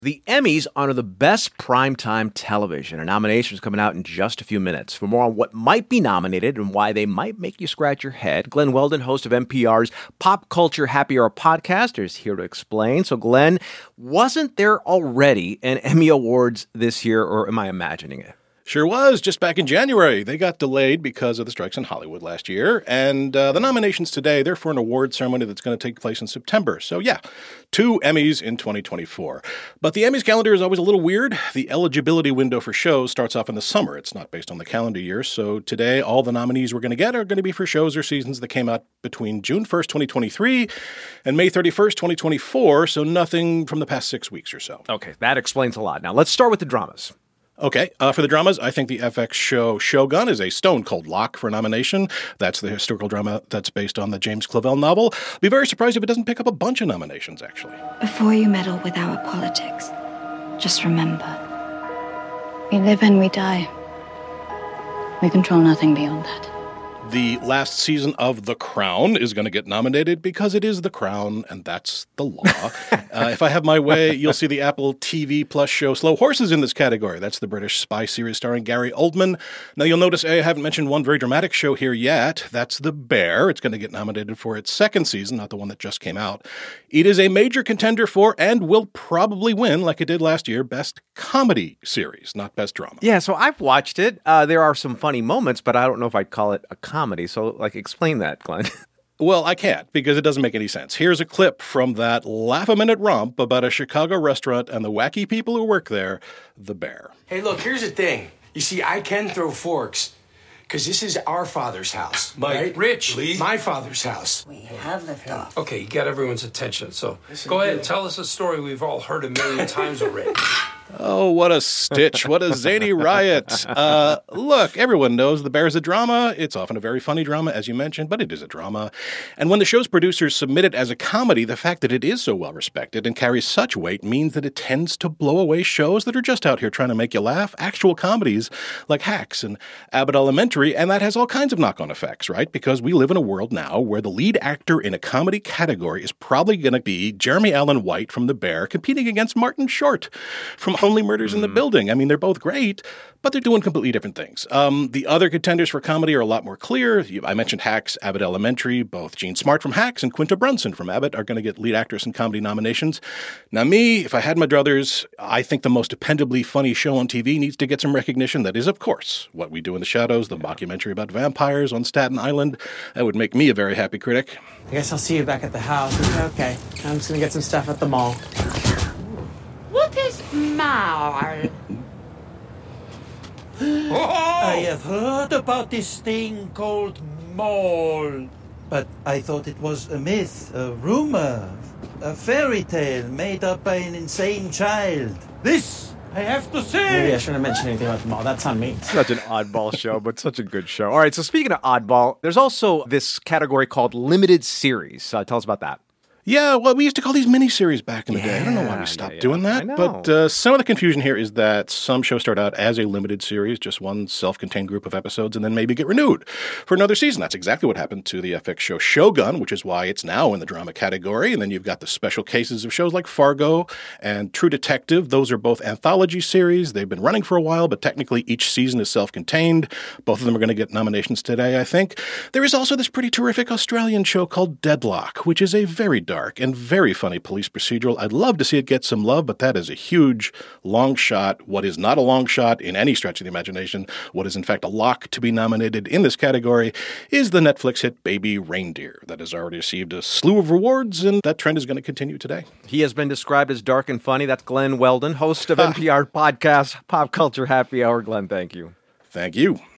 The Emmys honor the best primetime television, and nominations coming out in just a few minutes. For more on what might be nominated and why they might make you scratch your head, Glenn Weldon, host of NPR's Pop Culture Happy Hour podcast, is here to explain. So, Glenn, wasn't there already an Emmy Awards this year, or am I imagining it? Sure was, just back in January. They got delayed because of the strikes in Hollywood last year, and the nominations today, they're for an award ceremony that's going to take place in September. So yeah, 2 Emmys in 2024. But the Emmys calendar is always a little weird. The eligibility window for shows starts off in the summer. It's not based on the calendar year, so today all the nominees we're going to get are going to be for shows or seasons that came out between June 1st, 2023 and May 31st, 2024, so nothing from the past 6 weeks or so. Okay, that explains a lot. Now, let's start with the dramas. Okay, for the dramas, I think the FX show Shogun is a stone-cold lock for a nomination. That's the historical drama that's based on the James Clavell novel. Be very surprised if it doesn't pick up a bunch of nominations, actually. Before you meddle with our politics, just remember, we live and we die. We control nothing beyond that. The last season of The Crown is going to get nominated because it is The Crown, and that's the law. If I have my way, you'll see the Apple TV Plus show Slow Horses in this category. That's the British spy series starring Gary Oldman. Now, you'll notice I haven't mentioned one very dramatic show here yet. That's The Bear. It's going to get nominated for its second season, not the one that just came out. It is a major contender for, and will probably win, like it did last year, Best Comedy Series, not Best Drama. Yeah, so I've watched it. There are some funny moments, but I don't know if I'd call it a comedy. So, explain that, Glenn. Well, I can't, because it doesn't make any sense. Here's a clip from that laugh-a-minute romp about a Chicago restaurant and the wacky people who work there, The Bear. Hey, look, here's the thing. You see, I can throw forks, because this is our father's house. Mike, right? Rich, Lee. My father's house. We have left off. Okay, you got everyone's attention, so go ahead and tell us a story we've all heard a million times already. Oh, what a stitch. What a zany riot. Look, everyone knows The Bear's a drama. It's often a very funny drama, as you mentioned, but it is a drama. And when the show's producers submit it as a comedy, the fact that it is so well respected and carries such weight means that it tends to blow away shows that are just out here trying to make you laugh, actual comedies like Hacks and Abbott Elementary, and that has all kinds of knock-on effects, right? Because we live in a world now where the lead actor in a comedy category is probably going to be Jeremy Allen White from The Bear competing against Martin Short from Only Murders in the Building. I mean, they're both great, but they're doing completely different things. The other contenders for comedy are a lot more clear. I mentioned Hacks, Abbott Elementary. Both Gene Smart from Hacks and Quinta Brunson from Abbott are going to get lead actress in comedy nominations. Now, me, if I had my druthers, I think the most dependably funny show on TV needs to get some recognition. That is, of course, What We Do in the Shadows, the mockumentary about vampires on Staten Island. That would make me a very happy critic. I guess I'll see you back at the house. Okay, I'm just going to get some stuff at the mall. What is mall? I have heard about this thing called mall, but I thought it was a myth, a rumor, a fairy tale made up by an insane child. This, I have to say. Maybe I shouldn't mention anything about the mall. That's on me. Such an oddball show, but such a good show. All right, so speaking of oddball, there's also this category called limited series. Tell us about that. Yeah, well, we used to call these miniseries back in the day. I don't know why we stopped doing that. But some of the confusion here is that some shows start out as a limited series, just one self-contained group of episodes, and then maybe get renewed for another season. That's exactly what happened to the FX show Shogun, which is why it's now in the drama category. And then you've got the special cases of shows like Fargo and True Detective. Those are both anthology series. They've been running for a while, but technically each season is self-contained. Both of them are going to get nominations today, I think. There is also this pretty terrific Australian show called Deadlock, which is a very dark and very funny police procedural. I'd love to see it get some love, but that is a huge, long shot. What is not a long shot in any stretch of the imagination, what is in fact a lock to be nominated in this category, is the Netflix hit Baby Reindeer that has already received a slew of rewards, and that trend is going to continue today. He has been described as dark and funny. That's Glenn Weldon, host of NPR podcast Pop Culture Happy Hour. Glenn, thank you. Thank you.